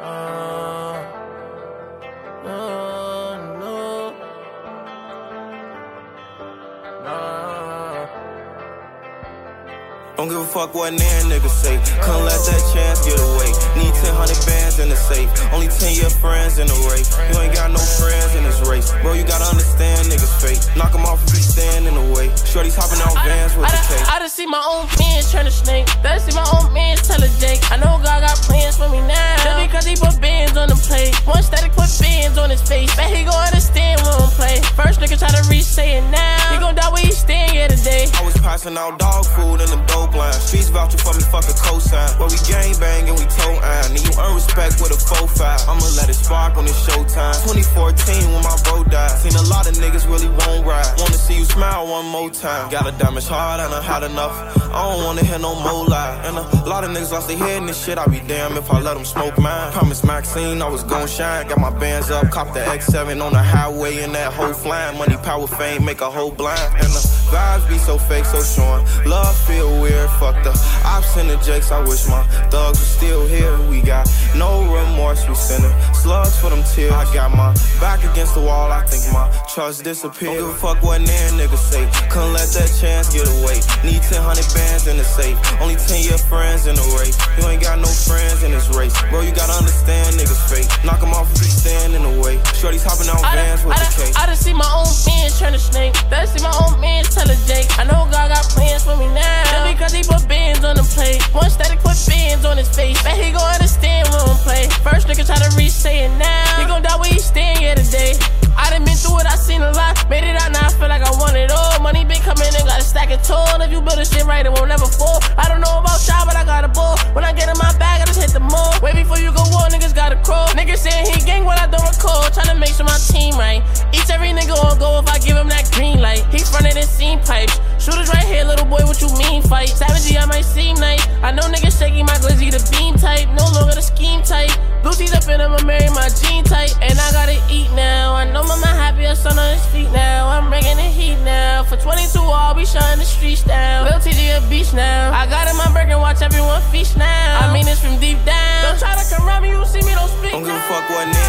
Don't give a fuck what nan niggas say. Couldn't let that chance get away. Need 100 bands in the safe. Only 10-year friends in the race. You ain't got no friends in this race. Bro, you gotta understand niggas fake. Knock them off if you stand in the way. Shorty's hopping out vans with the tape. I done see my own man turn to snake. Done see my own man tell a Jake. I know God got plans for me now. Just because he put bands on the plate. One static put bands on his face. Bet he gon' understand when we play. First nigga try to reach say it now. He gon' die where he stand here today. I was passing out dog food in the dope line. Streets vouching for me, fuck a cosign. But we gang bang and we toe iron. And you earn respect with a 4-5. I'ma let it spark when it's showtime. 2014 when my bro died. Seen a lot of niggas really won't ride. Wanna see you smile one more time. Got a damage hard and I had enough. I don't wanna hear no more lie. And a lot of niggas lost their head in this shit. I be damned if I let them smoke mine. Promise Maxine I was gon' shine. Got my bands up, cop the X7 on the highway and that whole flying. Money, power, fame, make a whole blind. And the vibes be so fake, so showing. Love feel weird, fuck the ops and the jakes. I wish my thugs were still here. We got no remorse, we sending slugs for them tears. I got my back against the wall, I think my trust disappeared. Don't give a fuck what nan niggas say. Couldn't let that chance get away. Need 100 bands in the safe. Only 10-year friends in the race. You ain't got no friends in this race. Bro, you gotta understand niggas fake. Knock them off if you stand in the way. Shorty's hopping out vans with the cake. I done see my own man turn to snake. Done see my own man tell a Jake. I know God got plans for me now. Just because he put bands on the plate. One static put bands on his face. Bet he gon' understand when we play. First nigga try to reach say it now. He gon' die where he stand here today. I done been through it, I seen a lot. Made it out, now I feel like I want it all. Money been coming in, got a stack of tall. If you build a shit right, it won't never fall. I don't know about y'all, but I got a ball. When I get in my bag, I just hit the mall. Way before you go war, niggas gotta crawl. Niggas saying he gang, what I don't recall. Tryna make sure my team right. Each every nigga on go if I give him that green light. He fronted and seen pipes. Shooters right here, little boy, what you mean fight? Savagey, I might seem nice. I know niggas shaky, my glizzy the beam type. No longer the scheme type. Blue teeth up in him, I marry my jean type. And I gotta eat now. I know mama happy, her son on his feet now. I'm bringing the heat now. For 22, I'll be shutting the streets down. Lil TG a beach now. I got in my burger and watch everyone feast now. I mean this from deep down. Don't try to come around me, you see me, don't speak. Don't give a fuck what